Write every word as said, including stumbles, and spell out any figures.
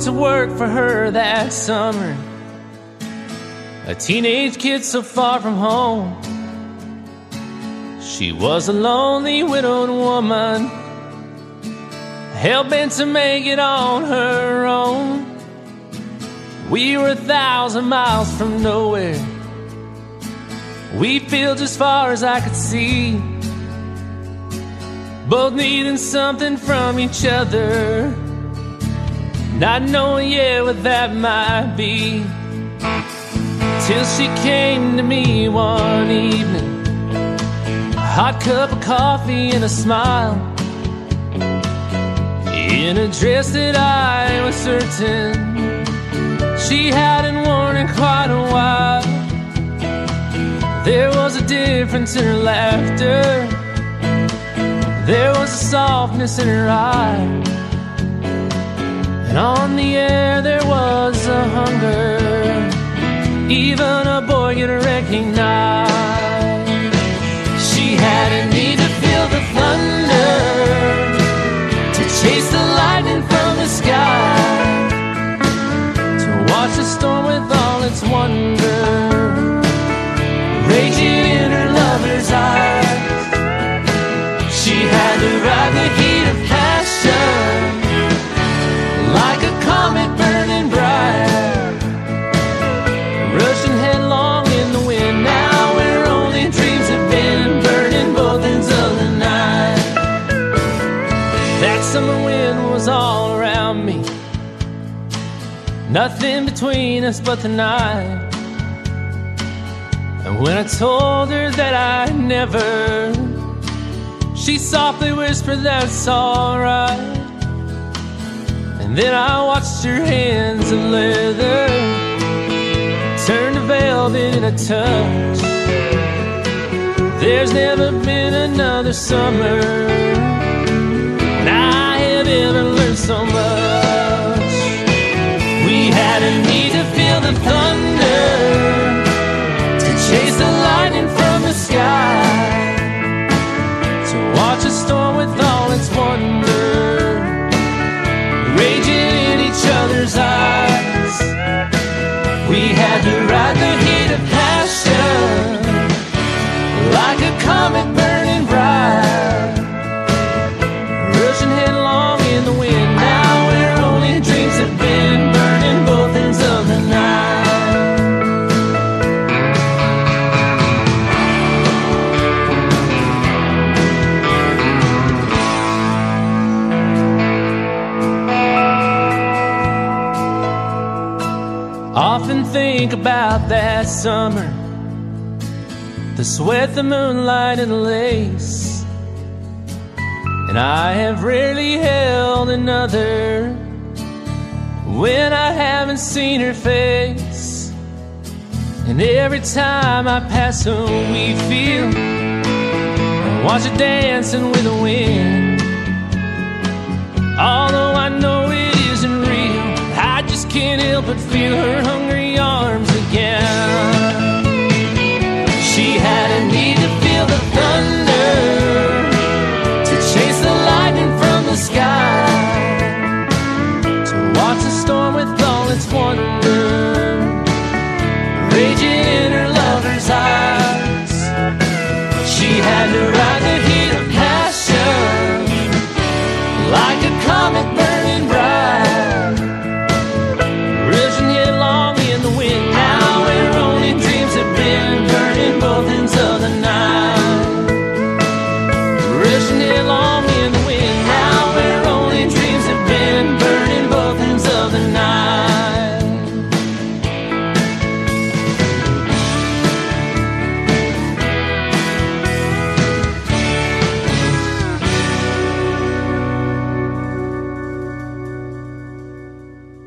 to work for her that summer. A teenage kid so far from home. She was a lonely widowed woman, hell-bent to make it on her own. We were a thousand miles from nowhere. We feel just far as I could see, both needing something from each other, not knowing yet what that might be. Till she came to me one evening, a hot cup of coffee and a smile, in a dress that I was certain she hadn't worn in quite a while. There was a difference in her laughter, there was a softness in her eye, and on the air there was a hunger even a boy could recognize. She had a need to feel the thunder, to chase the lightning from the sky, to watch the storm with all its wonder raging in her lover's eyes. She had to ride the heat of passion like a comet burning bright, rushing headlong in the wind. Now where only dreams have been, burning both ends of the night. That summer wind was all around me, nothing between us but the night. And when I told her that I never, she softly whispered, that's alright. And then I watched her hands of leather turn to velvet in a touch. There's never been another summer when I have ever learned so much. We had a need to feel the thunder, chase the lightning from the sky, to watch a storm with all its wonder raging in each other's eyes. We had to ride the heat of passion like a comet burning bright, rushing headlong in the wind. Now where only dreams have been, burning both ends of the night. Often think about that summer, the sweat, the moonlight, and the lace. And I have rarely held another when I haven't seen her face. And every time I pass a wheat field, I watch her dancing with the wind. Although I know it isn't real, I just can't help but feel her hungry